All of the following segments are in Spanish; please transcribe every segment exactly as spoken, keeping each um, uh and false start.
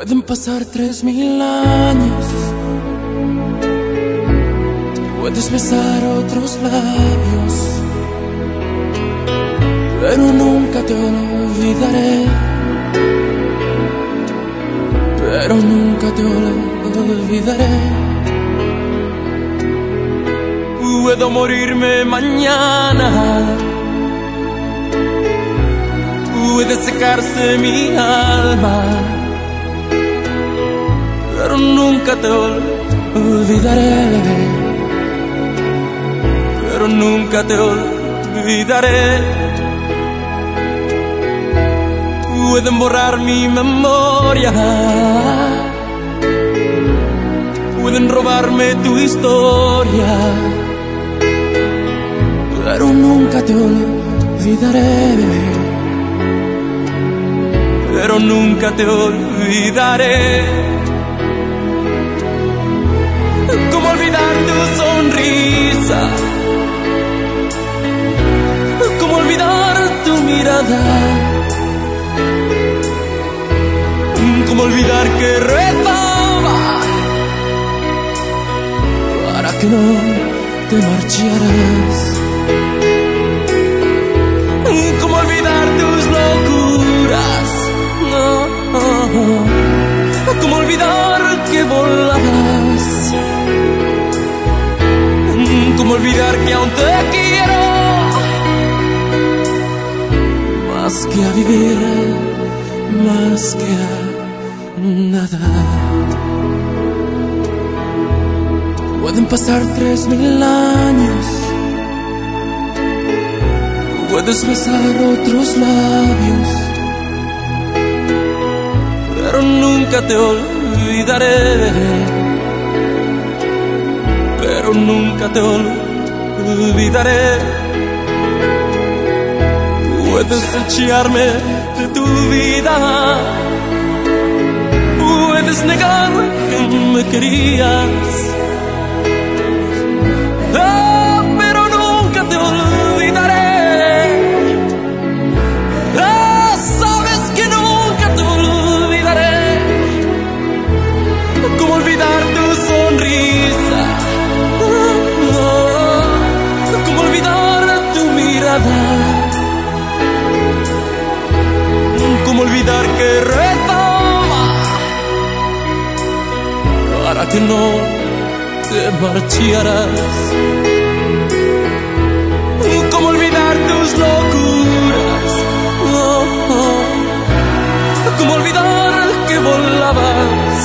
Pueden pasar tres mil años, puedes besar otros labios, pero nunca te olvidaré, pero nunca te olvidaré. Puedo morirme mañana, puede secarse mi alma, pero nunca te olvidaré, pero nunca te olvidaré. Pueden borrar mi memoria, pueden robarme tu historia, pero nunca te olvidaré, pero nunca te olvidaré. ¿Cómo olvidar tu sonrisa? ¿Cómo olvidar tu mirada? ¿Cómo olvidar que rezaba para que no te marcharas? ¿Cómo olvidar tus locuras? No, ¿cómo olvidar que volabas? ¿Cómo olvidar que aún te quiero más que a vivir, más que a nada? Pueden pasar tres mil años, puedes besar otros labios, pero nunca te olvidaré, pero nunca te olvidaré. Puedes echarme de tu vida, puedes negar que me querías, oh, pero nunca te olvidaré. Oh, sabes que nunca te olvidaré. ¿Cómo olvidar tu sonrisa? Oh, ¿cómo olvidar tu mirada? ¿Cómo olvidar que rezaba para que no te marcharas? ¿Cómo olvidar tus locuras? Oh, oh. ¿Cómo olvidar que volabas?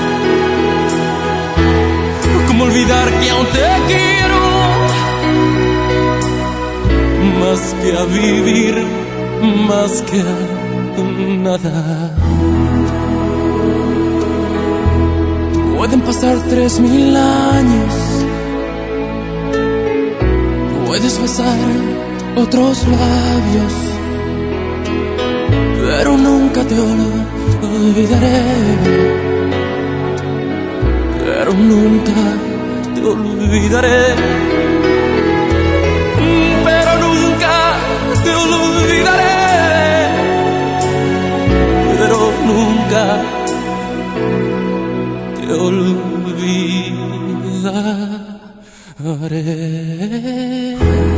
¿Cómo olvidar que aún te quiero más que a vivir, más que a nada? Pueden pasar tres mil años, puedes besar otros labios, pero nunca te olvidaré, pero nunca te olvidaré, pero nunca te olvidaré, pero nunca te olvidaré.